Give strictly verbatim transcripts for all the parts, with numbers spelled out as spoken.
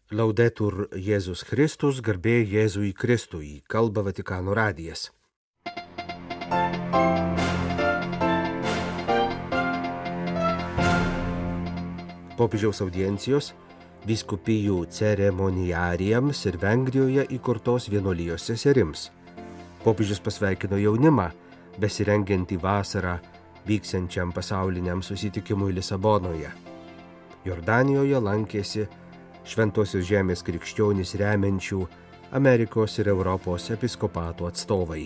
Laudetur Jėzus Kristus, garbė Jėzui Kristui, kalba Vatikano radijas. Popiežiaus audiencijos vyskupijų ceremoniarijams ir Vengrijoje įkurtos vienuolijos seserims. Popiežius pasveikino jaunimą, besirengiantį vasarą vyksiančiam pasauliniam susitikimui Lisabonoje. Jordanijoje lankėsi Šventosios žemės krikščionys remiančių Amerikos ir Europos episkopatų atstovai.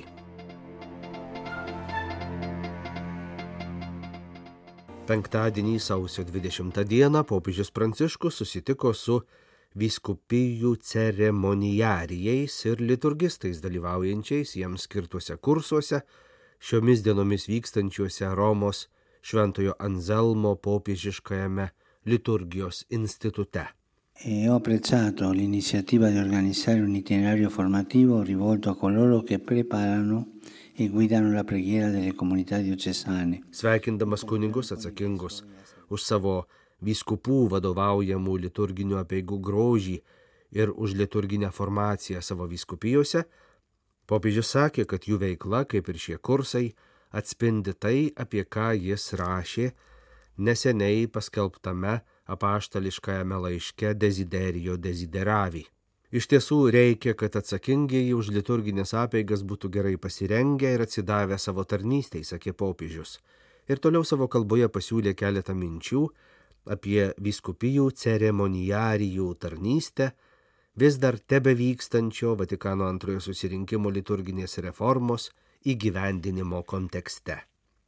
Penktadienį sausio dvidešimtą dieną popiežius Pranciškus susitiko su vyskupijų ceremoniarijais ir liturgistais dalyvaujančiais jiems skirtuose kursuose, šiomis dienomis vykstančiuose Romos Šventojo Anzelmo popiežiškajame liturgijos institute. E ho apprezzato l'iniziativa di organizzare un itinerario formativo rivolto a coloro che preparano e guidano la preghiera delle comunità diocesane. Sveikindamas kunigus atsakingus už savo vyskupų vadovaujamų liturginių apeigų grožį ir už liturginę formaciją savo vyskupijose, popiežius sakė, kad jų veikla, kaip ir šie kursai, atspindi tai, apie ką jis rašė neseniai paskelbtame apaštališkajame laiške Desiderijo Desideravi. Iš tiesų reikia, kad atsakingieji už liturginės apeigas būtų gerai pasirengę ir atsidavę savo tarnystei, sakė popiežius. Ir toliau savo kalboje pasiūlė keletą minčių apie vyskupijų ceremoniarijų tarnystę, vis dar tebevykstančio Vatikano antrojo susirinkimo liturginės reformos įgyvendinimo kontekste.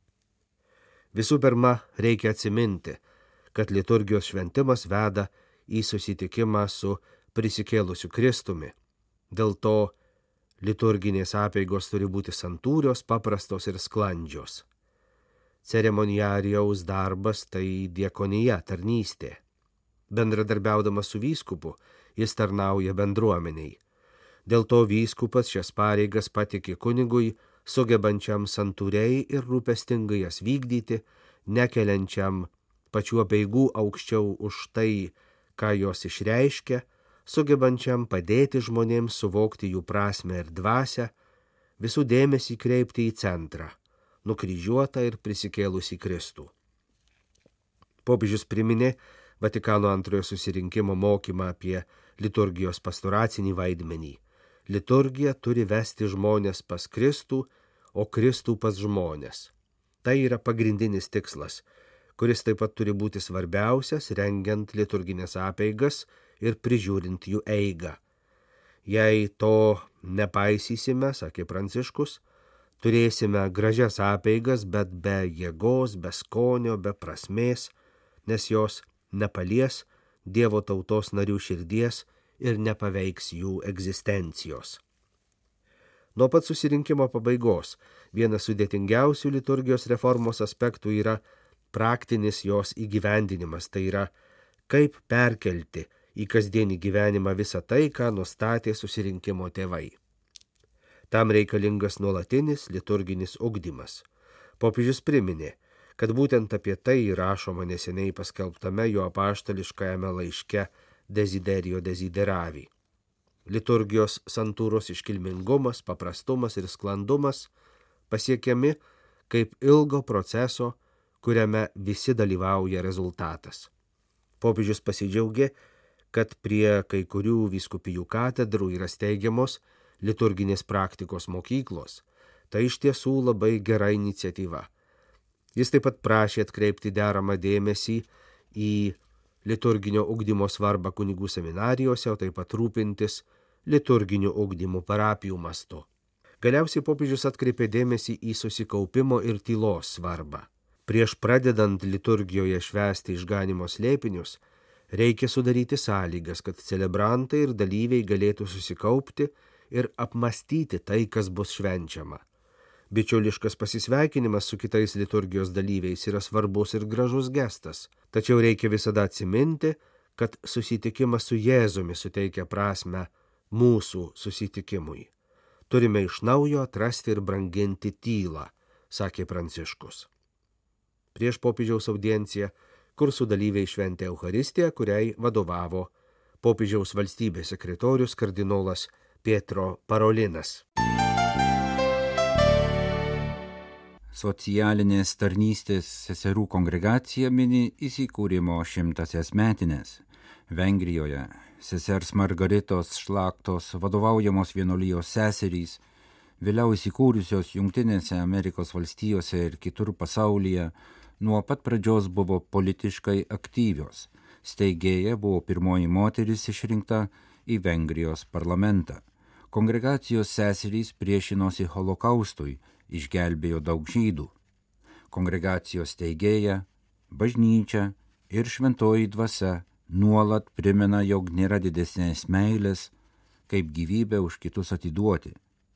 Visų pirma, reikia atsiminti, kad liturgijos šventimas veda į susitikimą su prisikėlusiu Kristumi. Dėl to liturginės apeigos turi būti santūrios, paprastos ir sklandžios. Ceremoniarijaus darbas tai diakonija, tarnystė. Bendradarbiaudamas su vyskupu, jis tarnauja bendruomeniai. Dėl to vyskupas šias pareigas patikė kunigui, sugebančiam santūriai ir rūpestingai jas vykdyti, nekeliančiam pačių apeigų aukščiau už tai, ką jos išreiškia, sugebančiam padėti žmonėms suvokti jų prasmę ir dvasią, visų dėmesį kreipti į centrą, nukryžiuotą ir prisikėlusį Kristų. Popiežius priminė Vatikano antrojo susirinkimo mokymą apie liturgijos pastoracinį vaidmenį. Liturgija turi vesti žmonės pas Kristų, o Kristų pas žmonės. Tai yra pagrindinis tikslas, kuris taip pat turi būti svarbiausias, rengiant liturginės apeigas ir prižiūrint jų eigą. Jei to nepaisysime, sakė Pranciškus, turėsime gražias apeigas, bet be jėgos, be skonio, be prasmės, nes jos nepalies Dievo tautos narių širdies ir nepaveiks jų egzistencijos. Nuo pat susirinkimo pabaigos vienas sudėtingiausių liturgijos reformos aspektų yra praktinis jos įgyvendinimas, tai yra, kaip perkelti į kasdienį gyvenimą visą tai, ką nustatė susirinkimo tėvai. Tam reikalingas nuolatinis liturginis ugdymas. Popiežius priminė, kad būtent apie tai rašoma neseniai paskelbtame jo apaštališkajame laiške Desiderijo Desideravi. Liturgijos santūros iškilmingumas, paprastumas ir sklandumas pasiekiami kaip ilgo proceso, kuriame visi dalyvauja rezultatas. Popiežius pasidžiaugė, kad prie kai kurių vyskupijų katedrų yra steigiamos liturginės praktikos mokyklos. Tai iš tiesų labai gera iniciatyva. Jis taip pat prašė atkreipti deramą dėmesį į liturginio ugdymo svarbą kunigų seminarijose, o taip pat rūpintis liturginiu ugdymu parapijų mastu. Galiausiai popiežius atkreipė dėmesį į susikaupimo ir tylos svarbą. Prieš pradedant liturgijoje švęsti išganimo slėpinius, reikia sudaryti sąlygas, kad celebrantai ir dalyviai galėtų susikaupti ir apmastyti tai, kas bus švenčiama. Bičiuliškas pasisveikinimas su kitais liturgijos dalyviais yra svarbus ir gražus gestas, tačiau reikia visada atsiminti, kad susitikimas su Jėzumi suteikia prasmę mūsų susitikimui. Turime iš naujo atrasti ir branginti tylą, sakė Pranciškus. Prieš popiežiaus audienciją kursų dalyviai šventė Eucharistiją, kuriai vadovavo popiežiaus valstybės sekretorius kardinolas Pietro Parolinas. Socialinės tarnystės seserų kongregacija mini įsikūrimo šimtasias metinės. Vengrijoje sesers Margaritos Šlaktos vadovaujamos vienuolijos seserys, vėliau įsikūrusios Jungtinėse Amerikos valstijose ir kitur pasaulyje, nuo pat pradžios buvo politiškai aktyvios. Steigėja buvo pirmoji moteris išrinkta į Vengrijos parlamentą. Kongregacijos seserys priešinosi holokaustui, išgelbėjo daug žydų. Kongregacijos steigėja, bažnyčia ir šventoji dvasia nuolat primena, jog nėra didesnės meilės, kaip gyvybę už kitus atiduoti.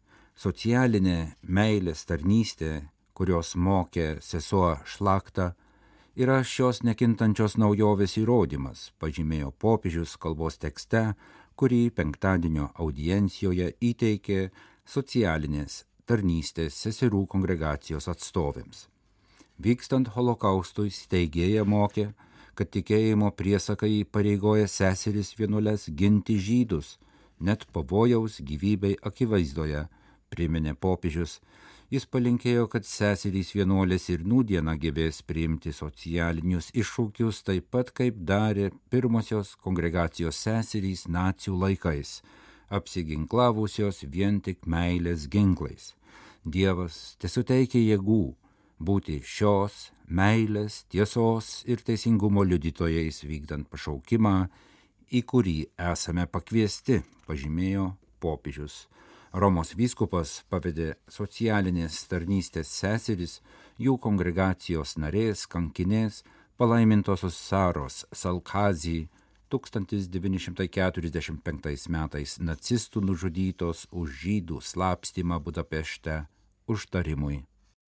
Socialinė meilės tarnystė, kurios mokė sesuo Šlakta, yra šios nekintančios naujovės įrodymas, pažymėjo popiežius kalbos tekste, kurį penktadienio audiencijoje įteikė socialinės tarnystės seserų kongregacijos atstovėms. Vykstant holokaustui steigėja mokė, kad tikėjimo priesakai pareigoja seseris vienuoles ginti žydus, net pavojaus gyvybei akivaizdoje, priminė popiežius. Jis palinkėjo, kad seserys vienuolės ir nūdieną gebės priimti socialinius iššūkius taip pat, kaip darė pirmosios kongregacijos seserys nacių laikais, apsiginklavusios vien tik meilės ginklais. Dievas tesuteikia jėgų būti šios meilės, tiesos ir teisingumo liudytojais vykdant pašaukimą, į kurį esame pakviesti, pažymėjo popiežius. Romos vyskupas pavedė socialinės tarnystės seseris, jų kongregacijos narės, kankinės, palaimintosios Saros Salkazi, tūkstantis devyni šimtai keturiasdešimt penktais metais nacistų nužudytos už žydų slapstymą Budapešte, užtarimui.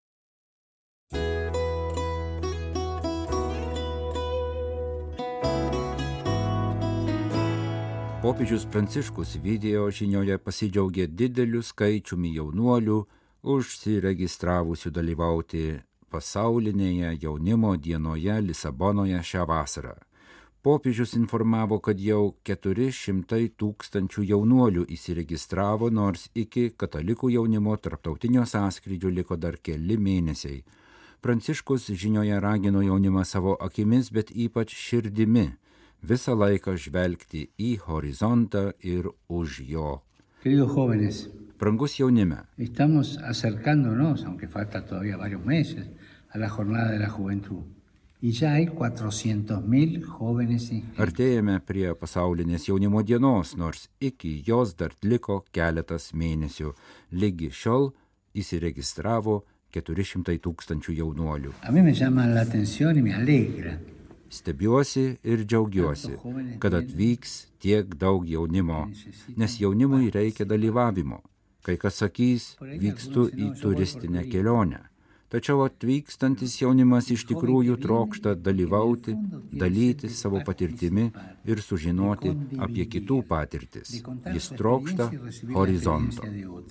Popiežius Pranciškus video žinioje pasidžiaugė dideliu skaičiumi jaunuolių užsiregistravusių dalyvauti pasaulinėje jaunimo dienoje Lisabonoje šią vasarą. Popiežius informavo, kad jau keturi šimtai tūkstančių jaunuolių įsiregistravo, nors iki katalikų jaunimo tarptautinio sąskrydžio liko dar keli mėnesiai. Pranciškus žinioje ragino jaunimą savo akimis, bet ypač širdimi, visą laiką žvelgti į horizontą ir už jo. Queridos jóvenes, Brangus jaunime, estamos acercándonos, aunque falta todavía varios meses, a la jornada de la juventud. Y ya hay cuatrocientos mil jóvenes inscritos. artėjame prie pasaulinės jaunimo dienos, nors iki jos dar liko keletas mėnesių. Lygi šiol įsiregistravo keturi šimtai tūkstančių jaunuolių. A mí me llama la atención y me alegra. Stebiuosi ir džiaugiuosi, kad atvyks tiek daug jaunimo, nes jaunimui reikia dalyvavimo. Kai kas sakys, vykstu į turistinę kelionę. Tačiau atvykstantis jaunimas iš tikrųjų trokšta dalyvauti, dalyti savo patirtimi ir sužinoti apie kitų patirtis. Jis trokšta horizonto.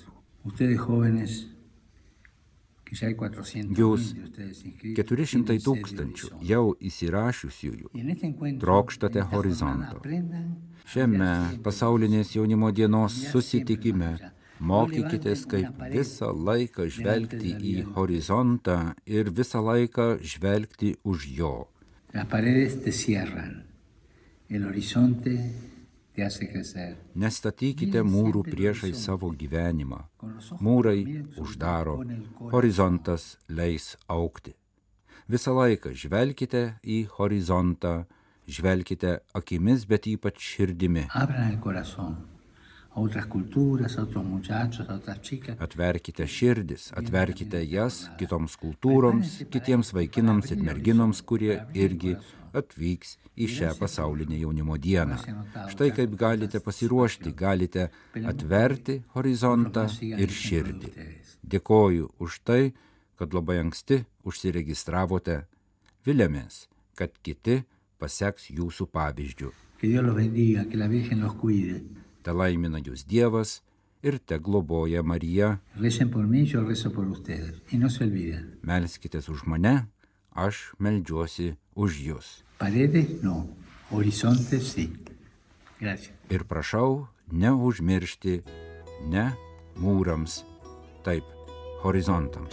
Jūs, keturi šimtai tūkstančių jau įsirašiusiųjų, trokštate horizonto. Šiame pasaulinės jaunimo dienos susitikime mokykitės, kaip visą laiką žvelgti į horizontą ir visą laiką žvelgti už jo. Nestatykite mūrų priešai savo gyvenimą. Mūrai uždaro, horizontas leis augti. Visą laiką žvelkite į horizontą, žvelkite akimis, bet ypač širdimi. Atverkite širdis, atverkite jas kitoms kultūroms, kitiems vaikinams ir merginoms, kurie irgi atvyks į šią pasaulinę jaunimo dieną. Štai kaip galite pasiruošti, galite atverti horizontą ir širdį. Dėkoju už tai, kad labai anksti užsiregistravote. Viliamės, kad kiti paseks jūsų pavyzdžiu. Te laimina jūs Dievas ir te globoja Marija. Melskitės už mane, aš meldžiuosi už jus. Paredes no, horizonte sí. Gracias. Ir prašau neužmiršti ne mūrams, taip, horizontams.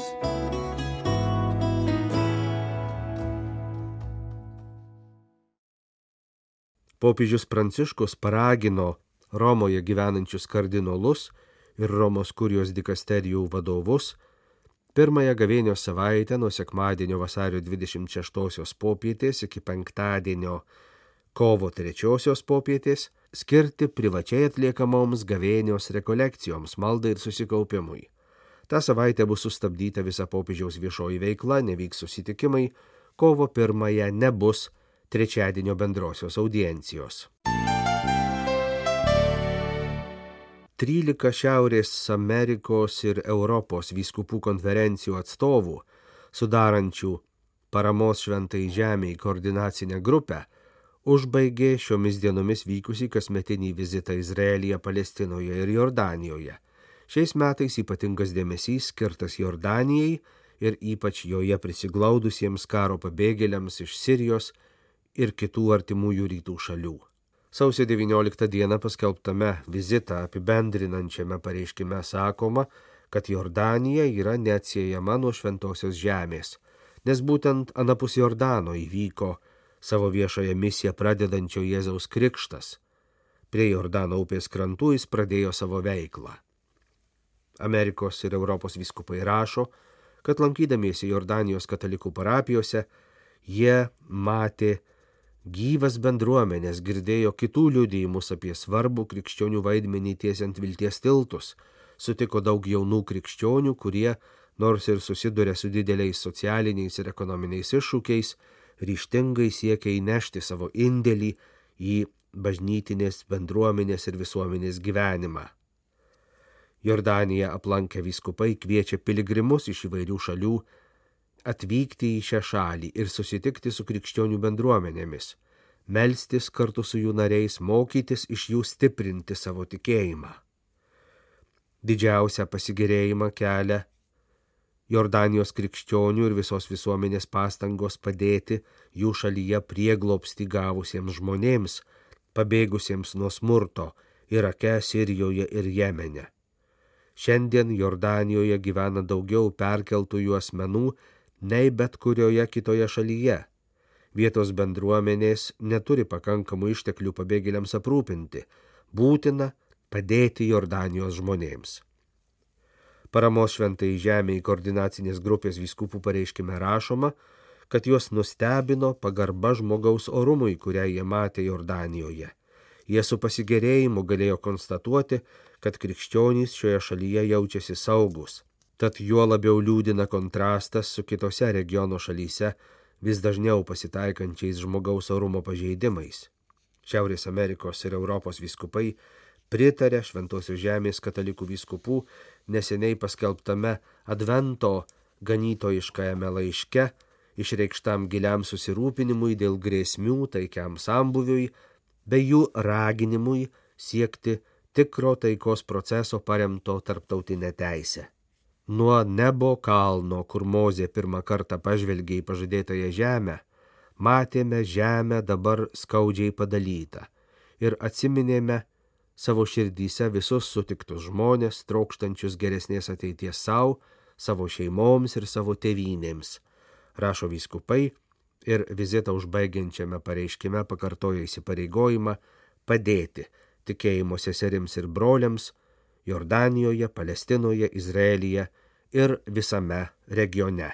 Popiežius Pranciškus paragino Romoje gyvenančius kardinolus ir Romos kurijos dikasterijų vadovus pirmąją gavėnios savaitę nuo sekmadienio vasario dvidešimt šeštosios popietės iki penktadienio kovo trečiosios popietės skirti privačiai atliekamoms gavėnios rekolekcijoms, maldai ir susikaupimui. Ta savaitė bus sustabdyta visa popiežiaus viešoji veikla, nevyks susitikimai, kovo pirmąją nebus trečiadienio bendrosios audiencijos. Trylika Šiaurės Amerikos ir Europos vyskupų konferencijų atstovų, sudarančių paramos šventai žemei koordinacinę grupę, užbaigė šiomis dienomis vykusį kasmetinį vizitą Izraelyje, Palestinoje ir Jordanijoje. Šiais metais ypatingas dėmesys skirtas Jordanijai ir ypač joje prisiglaudusiems karo pabėgėliams iš Sirijos ir kitų artimųjų rytų šalių. Sausio devynioliktą dieną paskelbtame vizitą apibendrinančiame pareiškime sakoma, kad Jordanija yra neatsiejama nuo šventosios žemės, nes būtent anapus Jordano įvyko savo viešąją misiją pradedančio Jėzaus krikštas. Prie Jordano upės krantų jis pradėjo savo veiklą. Amerikos ir Europos vyskupai rašo, kad lankydamiesi Jordanijos katalikų parapijose, jie matė gyvas bendruomenės, girdėjo kitų liudijimus apie svarbų krikščionių vaidmenį tiesiant vilties tiltus, sutiko daug jaunų krikščionių, kurie, nors ir susiduria su dideliais socialiniais ir ekonominiais iššūkiais, ryžtingai siekia įnešti savo indėlį į bažnytinės bendruomenės ir visuomenės gyvenimą. Jordaniją aplankę vyskupai kviečia piligrimus iš įvairių šalių atvykti į šią šalį ir susitikti su krikščionių bendruomenėmis, melstis kartu su jų nariais, mokytis iš jų stiprinti savo tikėjimą. Didžiausią pasigėrėjimą kelia Jordanijos krikščionių ir visos visuomenės pastangos padėti jų šalyje prieglobstį gavusiems žmonėms, pabėgusiems nuo smurto Irake, Sirijoje ir Jemene. Šiandien Jordanijoje gyvena daugiau perkeltųjų asmenų nei bet kurioje kitoje šalyje. Vietos bendruomenės neturi pakankamų išteklių pabėgėliams aprūpinti, būtina padėti Jordanijos žmonėms. Paramos šventai žemei koordinacinės grupės vyskupų pareiškime rašoma, kad juos nustebino pagarba žmogaus orumui, kurią jie matė Jordanijoje. Jie su pasigėrėjimu galėjo konstatuoti, kad krikščionys šioje šalyje jaučiasi saugus. Tad juo labiau liūdina kontrastas su kitose regiono šalyse vis dažniau pasitaikančiais žmogaus orumo pažeidimais. Šiaurės Amerikos ir Europos vyskupai pritarė Šventosios žemės katalikų vyskupų neseniai paskelbtame Advento ganytojiškajame laiške, išreikštam giliam susirūpinimui dėl grėsmių taikiam sambuviui, bei jų raginimui siekti tikro taikos proceso paremto tarptautinę teisę. Nuo Nebo kalno, kur Mozė pirmą kartą pažvelgė į pažadėtąją žemę, matėme žemę dabar skaudžiai padalytą ir atsiminėme savo širdyse visus sutiktus žmonės, trokštančius geresnės ateities savo, savo šeimoms ir savo tėvynėms, rašo vyskupai ir vizitą užbaigiančiame pareiškime pakartojo įsipareigojimą padėti tikėjimo seserims ir broliams Jordanijoje, Palestinoje, Izraelyje ir visame regione.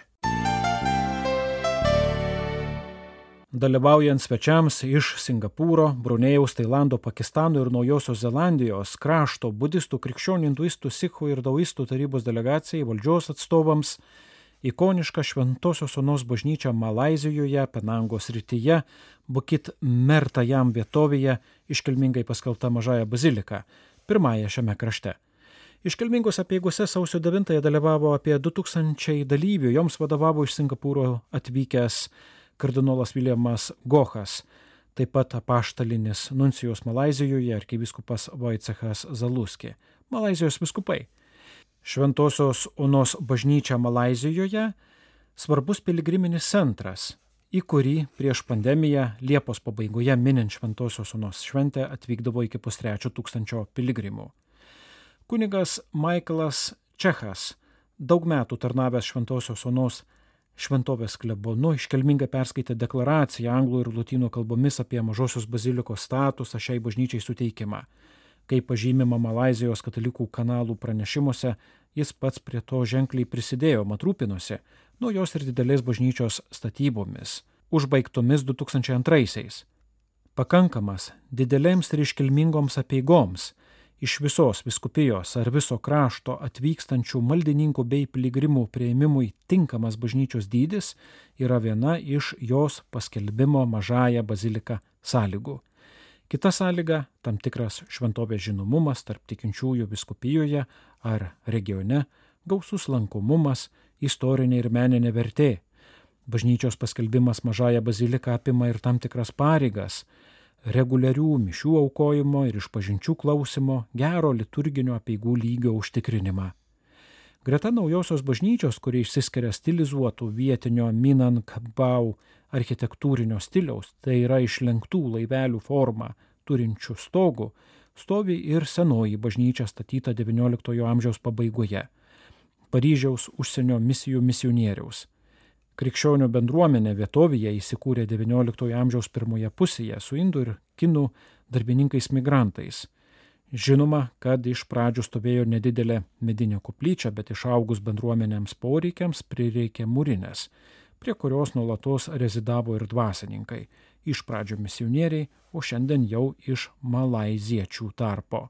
Dalyvaujant svečiams iš Singapūro, Brunėjaus, Tailando, Pakistano ir Naujosios Zelandijos krašto budistų, krikščionių, hinduistų, sikhų ir daoistų tarybos delegacijai, valdžios atstovams, ikoniška Šventosios Onos bažnyčia Malaizijoje, Penangos srityje, Bukit Mertajam vietovėje, iškilmingai paskelbta Mažąja bazilika, pirmąją šiame krašte. Iškilmingose apeigose sausio devintąją dalyvavo apie du tūkstančiai dalyvių, joms vadovavo iš Singapūro atvykęs kardinolas Viljamas Gochas, taip pat apaštalinis nuncijus Malaizijoje arkivyskupas Vaicechas Zaluski, Malaizijos vyskupai. Šventosios Onos bažnyčia Malaizijoje svarbus piligriminis centras. į kurį prieš pandemiją Liepos pabaigoje minint Šventosios Onos šventę atvykdavo iki pustrečio tūkstančio piligrimų. Kunigas Michaelas Čechas, daug metų tarnavęs Šventosios Onos šventovės klebonu, iškilmingai perskaitė deklaraciją anglų ir lotynų kalbomis apie Mažosios bazilikos statusą šiai bažnyčiai suteikimą. Kaip pažymima Malaizijos katalikų kanalų pranešimuose, jis pats prie to ženkliai prisidėjo, mat rūpinosi naujos ir didelės bažnyčios statybomis, užbaigtomis du tūkstančiai antraisiais. Pakankamas didelėms ir iškilmingoms apeigoms iš visos vyskupijos ar viso krašto atvykstančių maldininkų bei piligrimų priėmimui tinkamas bažnyčios dydis yra viena iš jos paskelbimo Mažąja bazilika sąlygų. Kita sąlyga – tam tikras šventovės žinomumas tarp tikinčiųjų vyskupijoje ar regione, gausus lankomumas, istorinė ir meninė vertė. Bažnyčios paskelbimas Mažąja bazilika apima ir tam tikras pareigas, reguliarių mišių aukojimo ir išpažinčių klausimo, gero liturginio apeigų lygio užtikrinimą. Greta naujosios bažnyčios, kuri išsiskiria stilizuotų vietinio Minangkabau architektūrinio stiliaus, tai yra išlenktų laivelių formą turinčių stogų, stovi ir senoji bažnyčia statyta devynioliktojo amžiaus pabaigoje, Paryžiaus užsienio misijų misionieriaus. Krikščionių bendruomenė vietovėje įsikūrė devynioliktojo amžiaus pirmoje pusėje su indų ir kinų darbininkais migrantais. Žinoma, kad iš pradžių stovėjo nedidelė medinė koplyčia, bet išaugus bendruomenėms poreikiams prireikė mūrinės, prie kurios nuolatos rezidavo ir dvasininkai, iš pradžių misionieriai, o šiandien jau iš malaiziečių tarpo.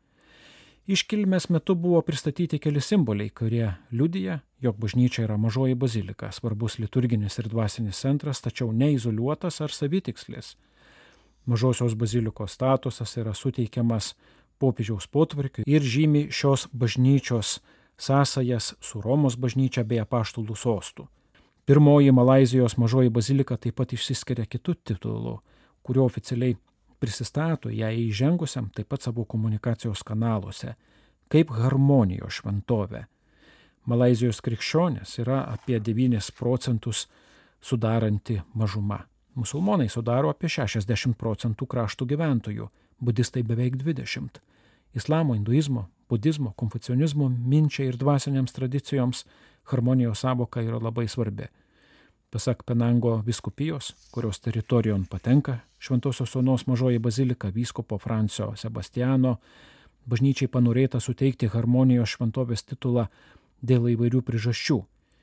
Iškilmės metu buvo pristatyti keli simboliai, kurie liudija, jog bažnyčia yra Mažoji bazilika, svarbus liturginis ir dvasinis centras, tačiau neizoliuotas ar savitikslis. Mažosios bazilikos statusas yra suteikiamas popiežiaus potvarkiui ir žymi šios bažnyčios sąsajas su Romos bažnyčia bei apaštalų sostu. Pirmoji Malaizijos Mažoji bazilika taip pat išsiskiria kitų titulų, kurio oficialiai prisistato ją įžengusiam taip pat savo komunikacijos kanaluose, kaip harmonijos šventovė. Malaizijos krikščionės yra apie devynis procentus sudaranti mažuma. Musulmonai sudaro apie šešiasdešimt procentų krašto gyventojų, budistai beveik dvidešimt. Islamo, hinduizmo, budizmo, konfucionizmo minčiai ir dvasinėms tradicijoms harmonijos sąvoka yra labai svarbi. Pasak Penango vyskupijos, kurios teritorijon patenka Šventosios Onos Mažoji bazilika vyskupo Francio Sebastiano, bažnyčiai panorėta suteikti harmonijos šventovės titulą dėl įvairių priežasčių.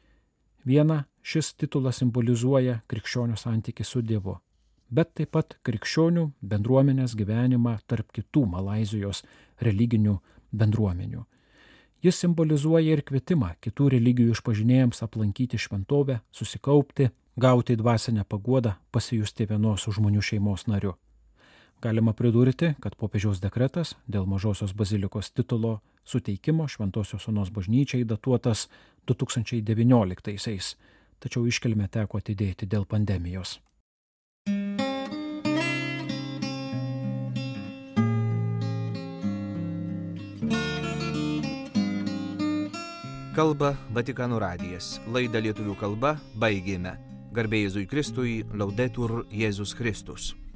Viena, šis titulas simbolizuoja krikščionių santykį su Dievu, bet taip pat krikščionių bendruomenės gyvenimą tarp kitų Malaizijos religinių bendruomenių. Jis simbolizuoja ir kvietimą kitų religijų išpažinėjams aplankyti šventovę, susikaupti, gauti dvasinę paguodą, pasijusti vienos žmonių šeimos nariu. Galima pridurti, kad popiežiaus dekretas dėl Mažosios bazilikos titulo suteikimo Šventosios Onos bažnyčiai datuotas du tūkstančiai devynioliktaisiais, tačiau iškilmę teko atidėti dėl pandemijos. Kalba Vatikano radijas. Laidą lietuvių kalba baigėme. Garbė Jėzui Kristui, Laudetur Jėzus Kristus.